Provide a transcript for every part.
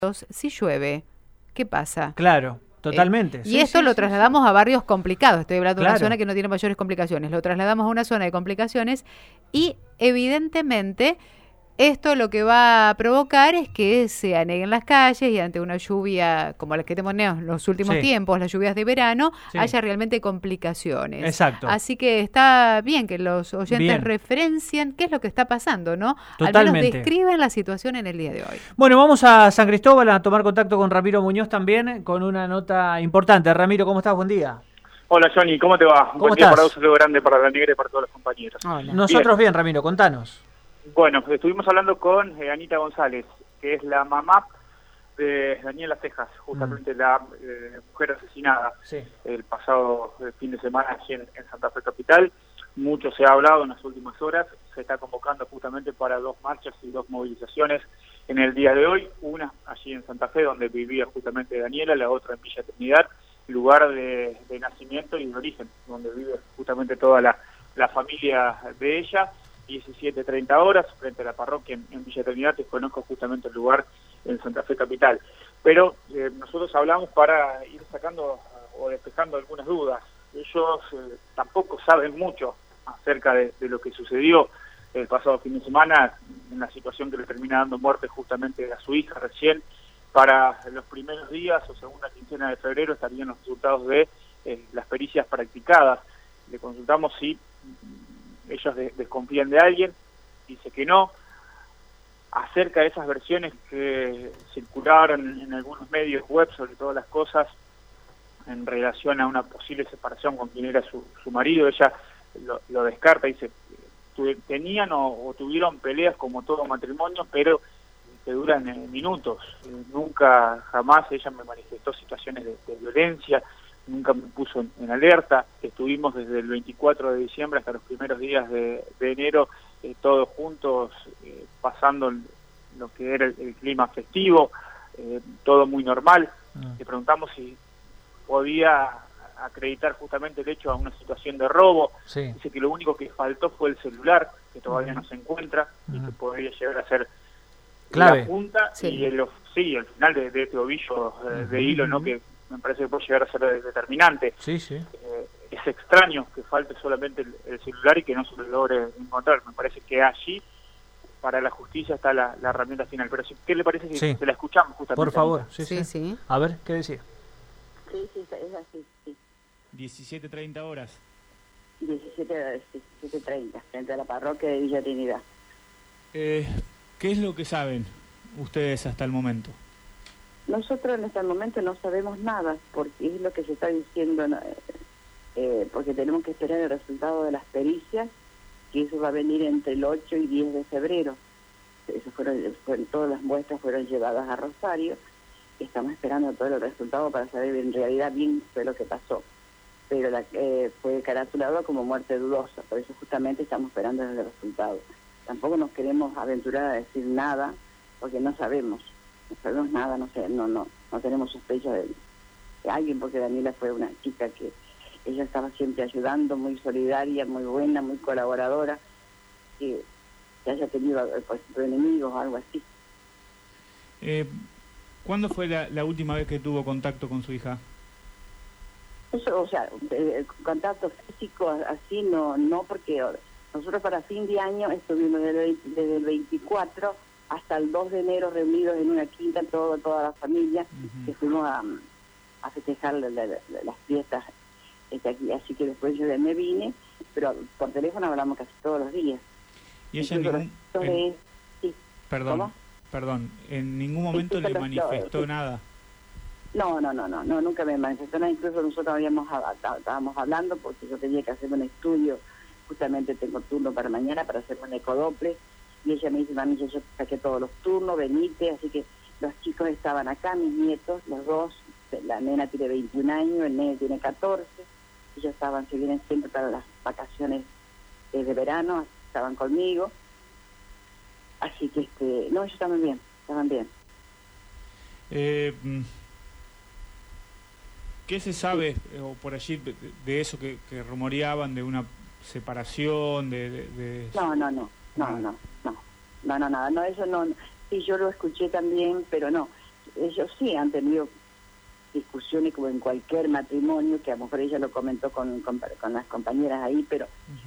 si llueve, ¿qué pasa? Claro, totalmente. Y esto lo trasladamos a barrios complicados. Estoy hablando de una Claro. zona que no tiene mayores complicaciones. Lo trasladamos a una zona de complicaciones y evidentemente esto lo que va a provocar es que se aneguen las calles y ante una lluvia como las que tenemos en los últimos tiempos, las lluvias de verano, haya realmente complicaciones. Exacto. Así que está bien que los oyentes referencien qué es lo que está pasando, ¿no? Totalmente. Al menos describen la situación en el día de hoy. Bueno, vamos a San Cristóbal a tomar contacto con Ramiro Muñoz también, con una nota importante. Ramiro, ¿cómo estás? Buen día. Hola, Johnny, ¿cómo te va? ¿Cómo Buen día para vos, un saludo grande para la Negra y para todos los compañeros. Hola. Nosotros bien, Ramiro, contanos. Bueno, estuvimos hablando con Anita González, que es la mamá de Daniela Cejas, justamente la mujer asesinada el pasado fin de semana aquí en Santa Fe Capital. Mucho se ha hablado en las últimas horas, se está convocando justamente para 2 marchas y 2 movilizaciones en el día de hoy, una allí en Santa Fe, donde vivía justamente Daniela, la otra en Villa Trinidad, lugar de nacimiento y de origen, donde vive justamente toda la familia de ella. 17:30 horas, frente a la parroquia en Villa Trinidad. Desconozco justamente el lugar en Santa Fe Capital. Pero nosotros hablamos para ir sacando o despejando algunas dudas. Ellos tampoco saben mucho acerca de lo que sucedió el pasado fin de semana, en la situación que le termina dando muerte justamente a su hija recién. Para los primeros días o segunda quincena de febrero estarían los resultados de las pericias practicadas. Le consultamos si ellos desconfían de alguien, dice que no. Acerca de esas versiones que circularon en algunos medios web, sobre todas las cosas, en relación a una posible separación con quien era su marido, ella lo descarta, dice, tenían o tuvieron peleas como todo matrimonio, pero que duran minutos. Nunca, jamás ella me manifestó situaciones de violencia, nunca me puso en alerta. Estuvimos desde el 24 de diciembre hasta los primeros días de enero, todos juntos, pasando lo que era el clima festivo, todo muy normal. Le preguntamos si podía acreditar justamente el hecho a una situación de robo. Dice que lo único que faltó fue el celular, que todavía no se encuentra, y que podría llegar a ser clave. La punta y el final de este ovillo de hilo, ¿no? Que me parece que puede llegar a ser determinante. Es extraño que falte solamente el celular y que no se lo logre encontrar. Me parece que allí, para la justicia, está la herramienta final. Pero ¿qué le parece si se la escuchamos justamente? Por favor. Sí. A ver, ¿qué decía? Sí, es así, sí. 17:30 horas. 17:30, frente a la parroquia de Villa Trinidad. ¿Qué es lo que saben ustedes hasta el momento? Nosotros en este momento no sabemos nada, porque es lo que se está diciendo, porque tenemos que esperar el resultado de las pericias, que eso va a venir entre el 8 y 10 de febrero. Eso todas las muestras fueron llevadas a Rosario. Estamos esperando todo el resultado para saber en realidad bien qué fue lo que pasó. Pero fue caratulado como muerte dudosa, por eso justamente estamos esperando el resultado. Tampoco nos queremos aventurar a decir nada, porque no sabemos nada, no tenemos sospecha de alguien, porque Daniela fue una chica que ella estaba siempre ayudando, muy solidaria, muy buena, muy colaboradora, que haya tenido enemigos o algo así. ¿Cuándo fue la última vez que tuvo contacto con su hija? Eso, contacto físico así no, porque nosotros para fin de año estuvimos desde el 24 hasta el 2 de enero reunidos en una quinta, toda la familia, que fuimos a festejar las fiestas aquí. Así que después yo me vine, pero por teléfono hablamos casi todos los días. ¿Y ella Perdón, en ningún momento le manifestó nada? No, nunca me manifestó nada. Incluso nosotros estábamos hablando porque yo tenía que hacer un estudio. Justamente tengo turno para mañana para hacer un ecodople. Y ella me dice, mami, yo saqué todos los turnos, venite. Así que los chicos estaban acá, mis nietos, los dos. La nena tiene 21 años, el nene tiene 14. Ellos se vienen siempre para las vacaciones de verano, estaban conmigo. Así que, ellos estaban bien. ¿Qué se sabe o por allí de eso que rumoreaban, de una separación, No, nada, no, eso no. Sí, yo lo escuché también, pero no. ellos sí han tenido discusiones como en cualquier matrimonio, que a lo mejor ella lo comentó con las compañeras ahí, pero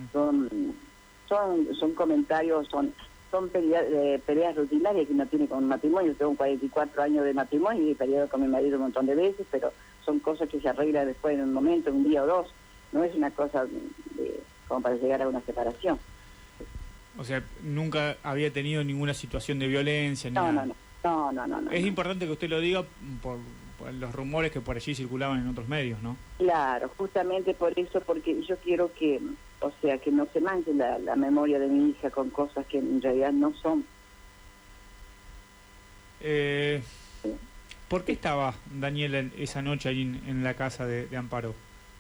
son comentarios, son peleas rutinarias que uno tiene con un matrimonio. Tengo 44 años de matrimonio y he peleado con mi marido un montón de veces, pero son cosas que se arreglan después en un momento, un día o dos. No es una cosa como para llegar a una separación. O sea, nunca había tenido ninguna situación de violencia. No. Es importante que usted lo diga por los rumores que por allí circulaban en otros medios, ¿no? Claro, justamente por eso, porque yo quiero que, o sea, que no se manche la memoria de mi hija con cosas que en realidad no son. ¿Por qué estaba Daniela esa noche ahí en la casa de Amparo?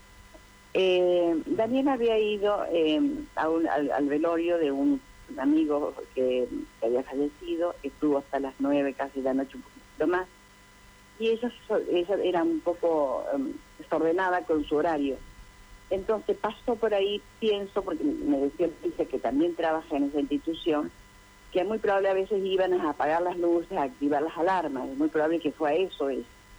Daniela había ido al velorio de un amigo que había fallecido, estuvo hasta las 9 casi de la noche, un poquito más, y ella era un poco desordenada con su horario. Entonces pasó por ahí, pienso, porque me decía que también trabaja en esa institución, que es muy probable a veces iban a apagar las luces, a activar las alarmas, es muy probable que fue a eso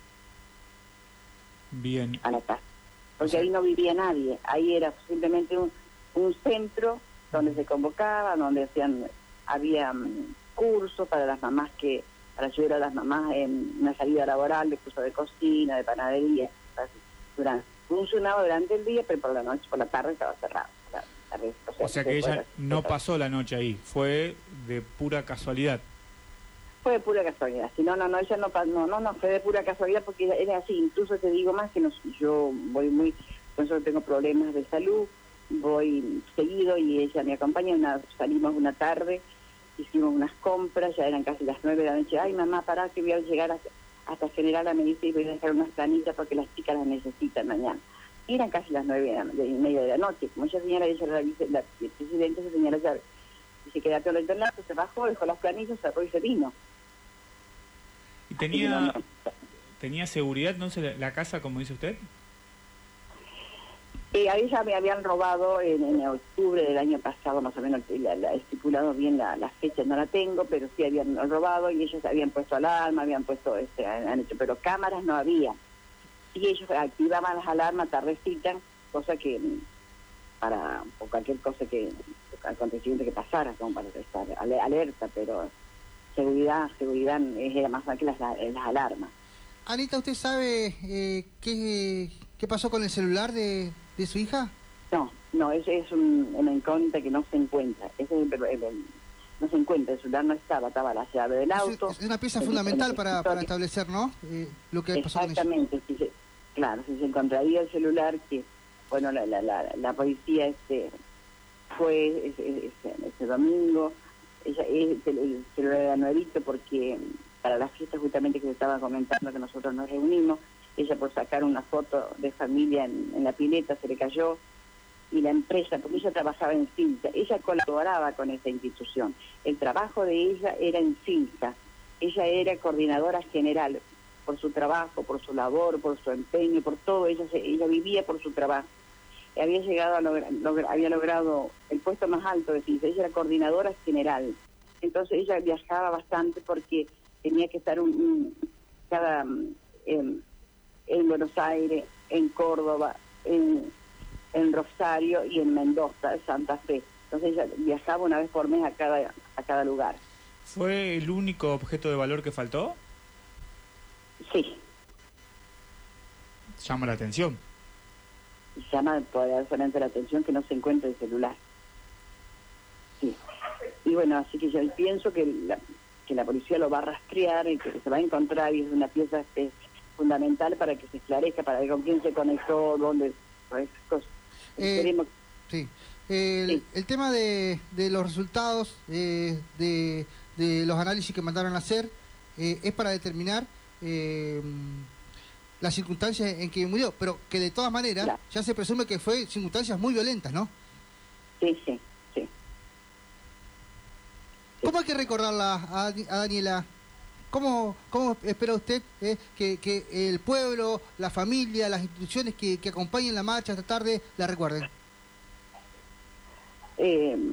Bien. A la casa. Porque ahí no vivía nadie, ahí era simplemente un centro donde se convocaba, donde había cursos para las mamás, para ayudar a las mamás en una salida laboral, de curso de cocina, de panadería. Funcionaba durante el día, pero por la tarde estaba cerrado. O sea que ella no pasó la noche ahí, fue de pura casualidad. Fue de pura casualidad. Si no, ella no fue de pura casualidad, porque era así. Incluso te digo más que yo voy por eso tengo problemas de salud, voy seguido y ella me acompaña. Salimos una tarde, hicimos unas compras, ya eran casi las 9 de la noche. Ay, mamá, pará, que voy a llegar hasta General, me dice, y voy a dejar unas planillas porque las chicas las necesitan mañana. Y eran casi las 9:30 de la noche. Como ella tenía la presidenta se tenía la llave. Dice, quédate al internato, se bajó, dejó las planillas, cerró y se vino. ¿Y tenía seguridad entonces la casa, como dice usted? A ella me habían robado en octubre del año pasado, más o menos, estipulado bien la fecha, no la tengo, pero sí habían robado y ellos habían puesto alarma, habían puesto, han hecho, pero cámaras no había. Y ellos activaban las alarmas, tardecitas, cosa que o cualquier cosa acontecimiento que pasara, como para estar alerta, pero seguridad era más que las alarmas. Anita, ¿usted sabe qué pasó con el celular de su hija? No, ese es una incógnita que no se encuentra. No se encuentra, el celular no estaba la llave del auto. Es una pieza fundamental para establecer, ¿no? Lo que pasó con ella. Exactamente, si se encontraría el celular, que, bueno, la policía fue ese domingo, el celular era nuevito porque para la fiesta justamente que se estaba comentando que nosotros nos reunimos, ella por sacar una foto de familia en la pileta se le cayó, y la empresa, porque ella trabajaba en Filsa, ella colaboraba con esa institución, el trabajo de ella era en Filsa, ella era coordinadora general por su trabajo, por su labor, por su empeño, por todo, ella vivía por su trabajo. Había llegado había logrado el puesto más alto de Filsa, ella era coordinadora general, entonces ella viajaba bastante porque tenía que estar en Buenos Aires, en Córdoba, en Rosario y en Mendoza, Santa Fe. Entonces ella viajaba una vez por mes a cada lugar. ¿Fue el único objeto de valor que faltó? Sí. Llama la atención. Llama poderosamente la atención que no se encuentra el celular. Sí. Y bueno, así que yo pienso que la policía lo va a rastrear y que se va a encontrar, y es una pieza fundamental para que se esclarezca, para ver con quién se conectó, dónde, por esas cosas. Sí. El tema de los resultados de los análisis que mandaron a hacer es para determinar las circunstancias en que murió, pero que de todas maneras ya se presume que fue circunstancias muy violentas, ¿no? Sí. ¿Cómo hay que recordarla a Daniela? ¿Cómo espera usted que el pueblo, la familia, las instituciones que acompañen la marcha esta tarde la recuerden?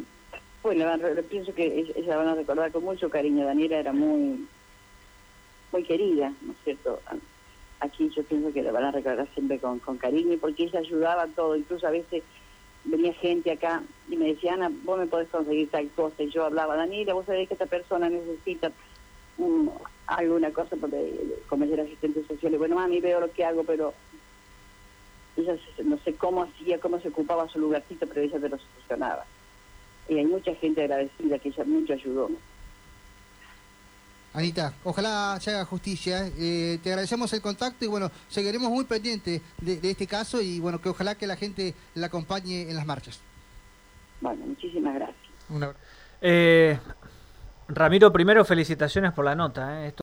Bueno, pienso que ella van a recordar con mucho cariño. Daniela era muy muy querida, ¿no es cierto? Aquí yo pienso que la van a recordar siempre con cariño, porque ella ayudaba todo, incluso a veces venía gente acá y me decía, Ana, vos me podés conseguir tal cosa, y yo hablaba, Daniela, vos sabés que esta persona necesita alguna cosa, porque como ella era asistente social, y bueno, mami, veo lo que hago, pero ella no sé cómo hacía, cómo se ocupaba su lugarcito, pero ella te lo solucionaba. Y hay mucha gente agradecida que ella mucho ayudó. Anita, ojalá se haga justicia. Te agradecemos el contacto y bueno, seguiremos muy pendientes de este caso y bueno, que ojalá que la gente la acompañe en las marchas. Bueno, muchísimas gracias. Ramiro, primero felicitaciones por la nota. Esto